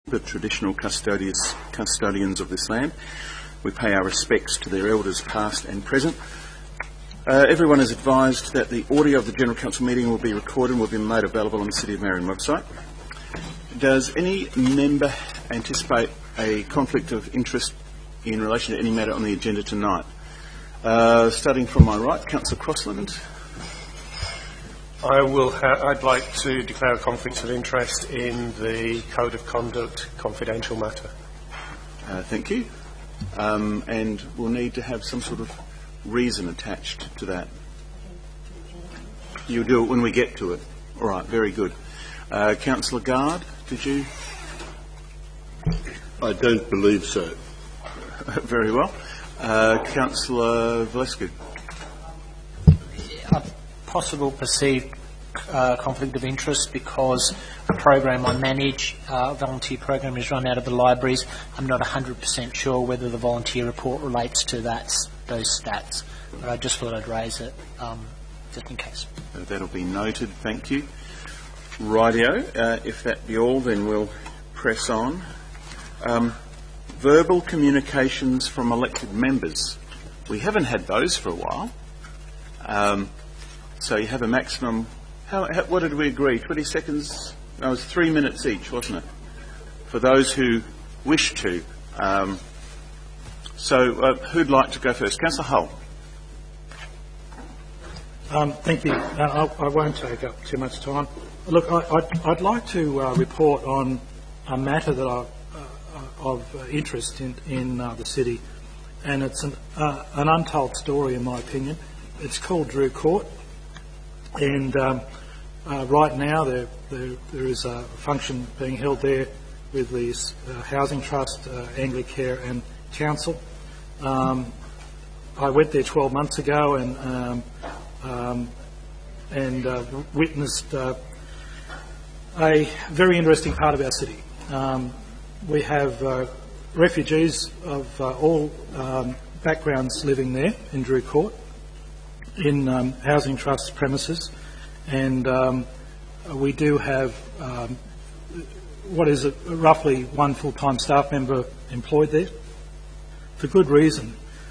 The traditional custodians of this land. We pay our respects to their elders past and present. Everyone is advised that the audio of the General Council meeting will be recorded and will be made available on the City of Marion website. Does any member anticipate a conflict of interest in relation to any matter on the agenda tonight? Starting from my right, Councillor Crossland. I'd like to declare a conflict of interest in the Code of Conduct confidential matter. Thank you. And we'll need to have some sort of reason attached to that. You'll do it when we get to it. All right, very good. Councillor Gard, did you? I don't believe so. Very well. Councillor Valescu. Possible perceived conflict of interest because the program I manage, volunteer program, is run out of the libraries. I'm not 100% sure whether the volunteer report relates to those stats, but I just thought I'd raise it just in case. That'll be noted, thank you. Rightio, if that be all, then we'll press on. Verbal communications from elected members. We haven't had those for a while. So you have a maximum, what did we agree, 20 seconds? No, it was 3 minutes each, wasn't it? For those who wish to. Who'd like to go first? Councillor Hull. Thank you. I won't take up too much time. Look, I'd like to report on a matter that of interest in the city, and it's an untold story in my opinion. It's called Drew Court. And right now there is a function being held there with the Housing Trust, Anglicare and Council. I went there 12 months ago and witnessed a very interesting part of our city. We have refugees of all backgrounds living there in Drew Court, in Housing Trust premises, and we do have what is roughly one full-time staff member employed there, for good reason.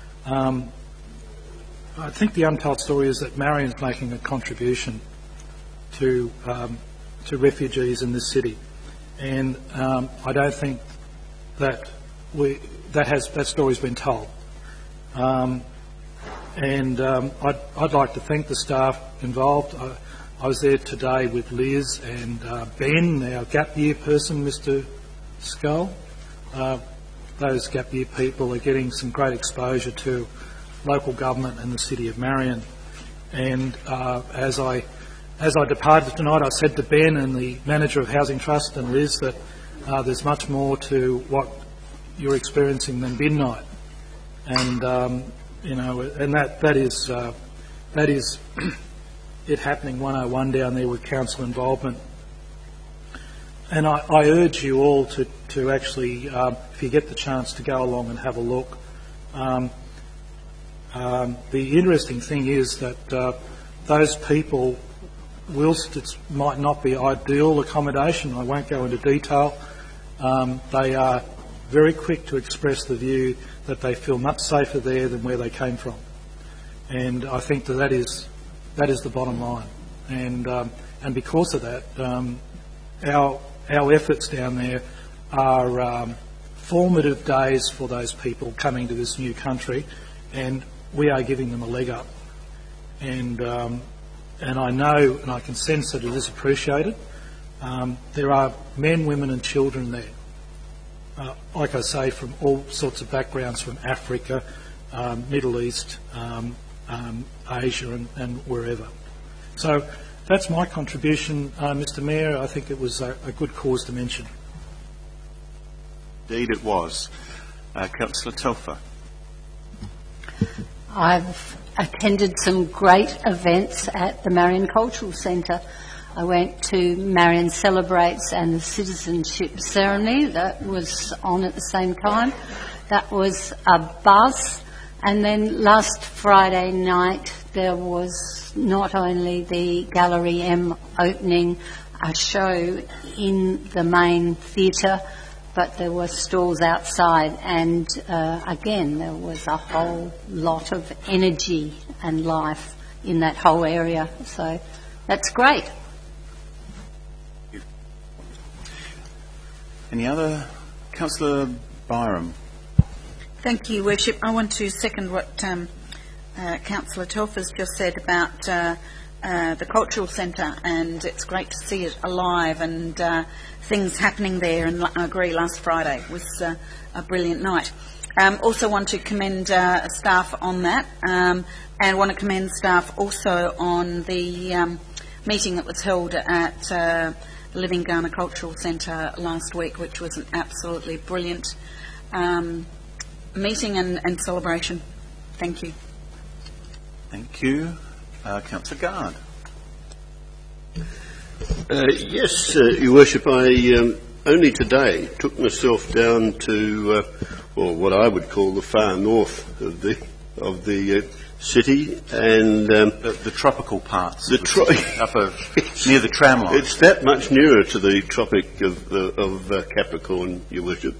I think the untold story is that Marion's making a contribution to refugees in this city, and I don't think that that story's been told. I'd like to thank the staff involved. I was there today with Liz and Ben, our gap year person, Mr. Scull. Those gap year people are getting some great exposure to local government and the City of Marion. And as I departed tonight, I said to Ben and the manager of Housing Trust and Liz that there's much more to what you're experiencing than bin night. And and that is it happening 101 down there with council involvement. And I urge you all to actually, if you get the chance, to go along and have a look. The interesting thing is that those people, whilst it might not be ideal accommodation, I won't go into detail, they are very quick to express the view that they feel much safer there than where they came from, and I think that is the bottom line. And because of that, our efforts down there are formative days for those people coming to this new country, and we are giving them a leg up. And I know and I can sense that it is appreciated. There are men, women, and children there. Like I say, from all sorts of backgrounds, from Africa, Middle East, Asia and wherever. So that's my contribution, Mr Mayor. I think it was a good cause to mention. Indeed it was. Councillor Telfer. I've attended some great events at the Marion Cultural Centre. I went to Marion Celebrates and the citizenship ceremony that was on at the same time. That was a buzz. And then last Friday night there was not only the Gallery M opening a show in the main theatre, but there were stalls outside, and again, there was a whole lot of energy and life in that whole area. So that's great. Any other? Councillor Byram. Thank you, Worship. I want to second what Councillor Telfer's just said about the cultural centre, and it's great to see it alive and things happening there. And I agree, last Friday was a brilliant night. Also want to commend staff on that, and want to commend staff also on the meeting that was held at the Living Ghana Cultural Centre last week, which was an absolutely brilliant meeting and celebration. Thank you. Thank you. Councillor Gard. Yes, Your Worship, I only today took myself down to what I would call the far north of the city, and The tropical parts. Near the tram line. It's that much nearer to the Tropic of Capricorn, Your Worship.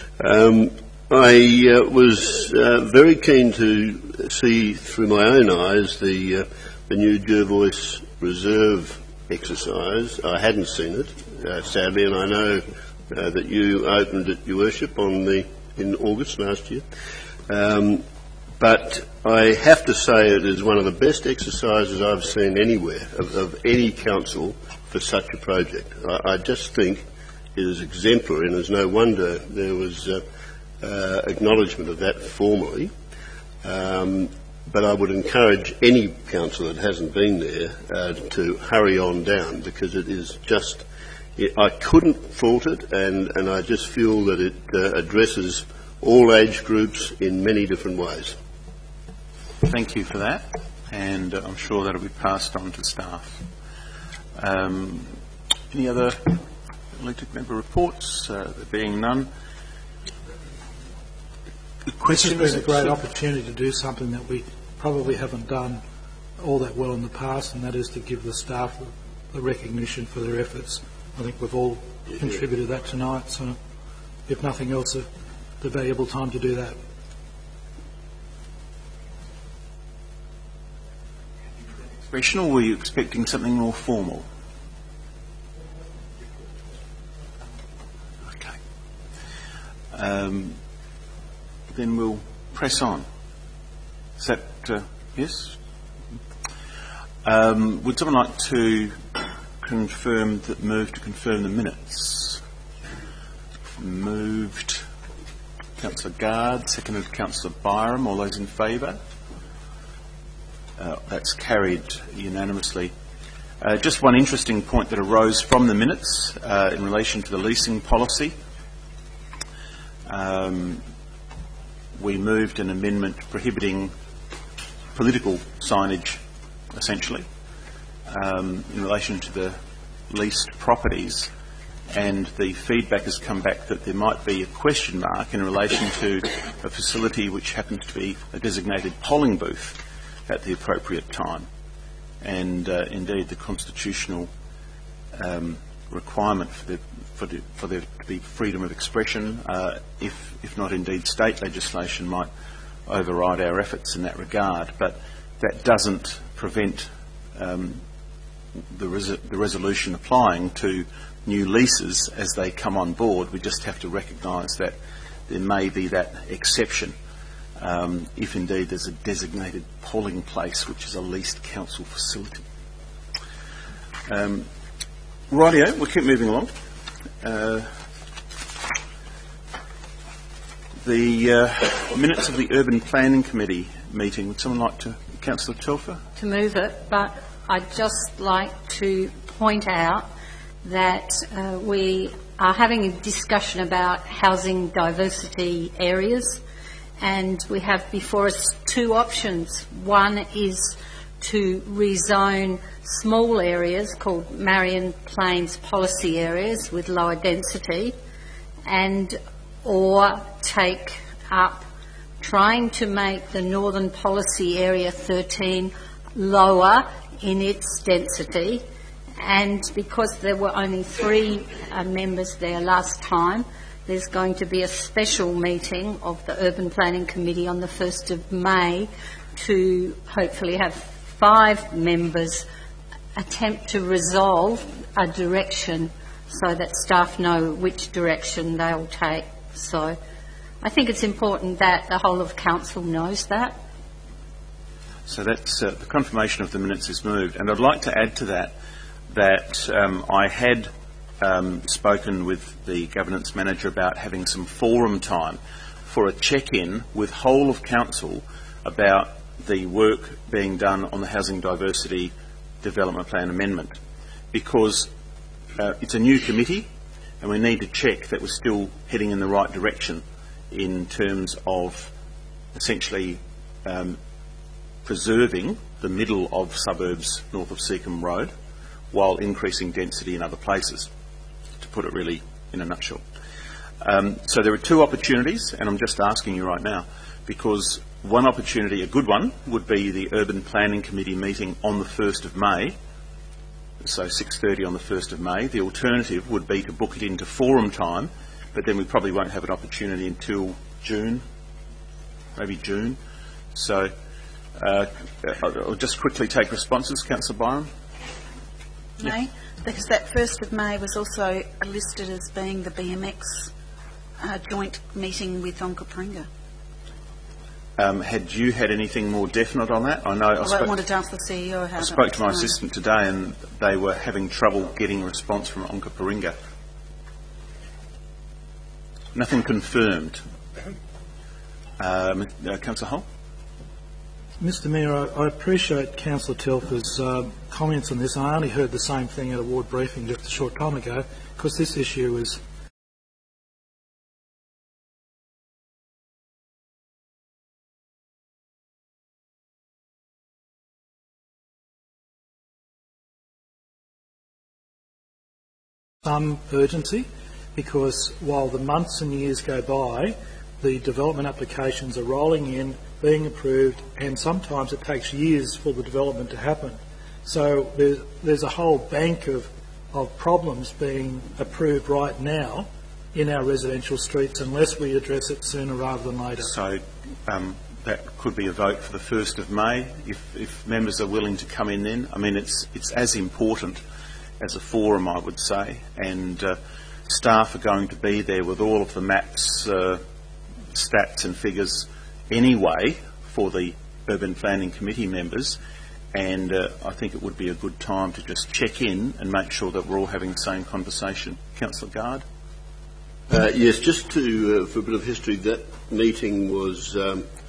I was very keen to see through my own eyes the new Jervois Reserve exercise. I hadn't seen it, sadly, and I know that you opened it, Your Worship, in August last year. But I have to say it is one of the best exercises I've seen anywhere of any council for such a project. I just think it is exemplary, and there's no wonder there was acknowledgement of that formally. But I would encourage any council that hasn't been there to hurry on down, because it is just, I couldn't fault it, and I just feel that it addresses all age groups in many different ways. Thank you for that, and I'm sure that'll be passed on to staff. Any other elected member reports? There being none. This has been a great opportunity to do something that we probably haven't done all that well in the past, and that is to give the staff the recognition for their efforts. I think we've all contributed that tonight, so if nothing else, a valuable time to do that. Expression, or were you expecting something more formal? Okay. Then we'll press on. Is that yes? Would someone like to move to confirm the minutes? Moved. Councillor Gard, seconded Councillor Byram. All those in favour? That's carried unanimously. Just one interesting point that arose from the minutes in relation to the leasing policy. We moved an amendment prohibiting political signage, essentially, in relation to the leased properties, and the feedback has come back that there might be a question mark in relation to a facility which happens to be a designated polling booth at the appropriate time, and indeed the constitutional requirement for there to be freedom of expression, if not indeed state legislation, might override our efforts in that regard. But that doesn't prevent the resolution applying to new leases as they come on board. We just have to recognise that there may be that exception if indeed there's a designated polling place which is a leased council facility. Rightio, we'll keep moving along. The minutes of the Urban Planning Committee meeting. Would someone like to? Councillor Telfer? To move it, but I'd just like to point out that we are having a discussion about housing diversity areas, and we have before us two options. One is to rezone small areas called Marion Plains policy areas with lower density, or take up trying to make the Northern Policy Area 13 lower in its density. And because there were only 3 members there last time, there's going to be a special meeting of the Urban Planning Committee on the 1st of May to hopefully have 5 members attempt to resolve a direction so that staff know which direction they'll take. So I think it's important that the whole of council knows that. So that's the confirmation of the minutes is moved. And I'd like to add to that I had spoken with the governance manager about having some forum time for a check-in with whole of council about the work being done on the Housing Diversity Development Plan Amendment, because it's a new committee and we need to check that we're still heading in the right direction in terms of essentially preserving the middle of suburbs north of Seacombe Road while increasing density in other places, to put it really in a nutshell. So there are 2 opportunities, and I'm just asking you right now, because one opportunity, a good one, would be the Urban Planning Committee meeting on the 1st of May, so 6:30 on the 1st of May. The alternative would be to book it into forum time, but then we probably won't have an opportunity until June, maybe June. So I'll just quickly take responses. Councillor Byron? May, because that 1st of May was also listed as being the BMX joint meeting with Onkaparinga. Had you had anything more definite on that? I know I wanted to ask the CEO how I spoke to my assistant today and they were having trouble getting a response from Onkaparinga. Nothing confirmed. Councillor Hull? Mr Mayor, I appreciate Councillor Telfer's comments on this. I only heard the same thing at a ward briefing just a short time ago, because this issue is some urgency, because while the months and years go by, the development applications are rolling in, being approved, and sometimes it takes years for the development to happen. So there's a whole bank of problems being approved right now in our residential streets unless we address it sooner rather than later. So that could be a vote for the 1st of May, if members are willing to come in then. I mean, it's as important as a forum, I would say, and staff are going to be there with all of the maps, stats and figures anyway for the Urban Planning Committee members, and I think it would be a good time to just check in and make sure that we're all having the same conversation. Councillor Gard? Yes, just to for a bit of history, that meeting was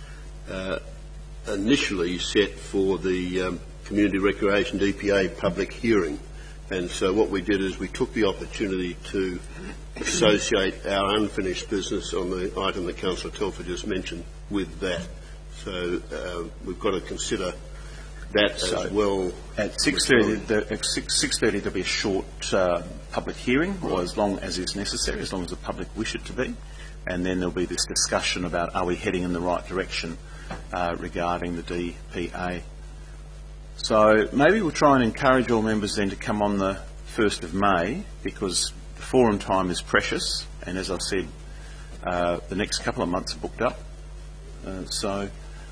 initially set for the Community Recreation DPA public hearing, and so what we did is we took the opportunity to associate our unfinished business on the item that Councillor Telfer just mentioned with that. So we've got to consider that as well. At 6:30 there'll be a short public hearing, or as long as is necessary, as long as the public wish it to be, and then there'll be this discussion about are we heading in the right direction regarding the DPA. So maybe we'll try and encourage all members then to come on the 1st of May, because the forum time is precious, and as I said, the next couple of months are booked up. So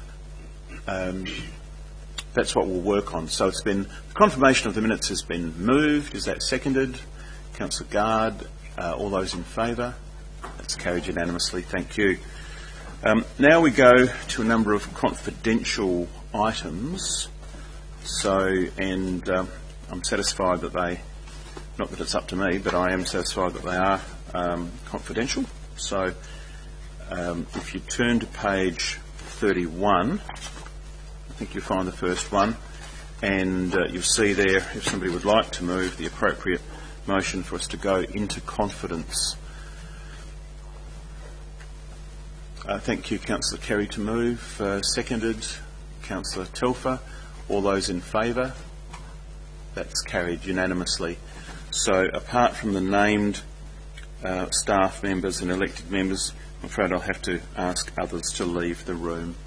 that's what we'll work on. So it's been, the confirmation of the minutes has been moved. Is that seconded? Councillor Gard, all those in favour? That's carried unanimously. Thank you. Now we go to a number of confidential items. So, and I'm satisfied that they, not that it's up to me, but I am satisfied that they are confidential. So if you turn to page 31, I think you'll find the first one, and you'll see there, if somebody would like to move, the appropriate motion for us to go into confidence. Thank you, Councillor Kerry, to move. Seconded, Councillor Telfer. All those in favour? That's carried unanimously. So apart from the named staff members and elected members, I'm afraid I'll have to ask others to leave the room.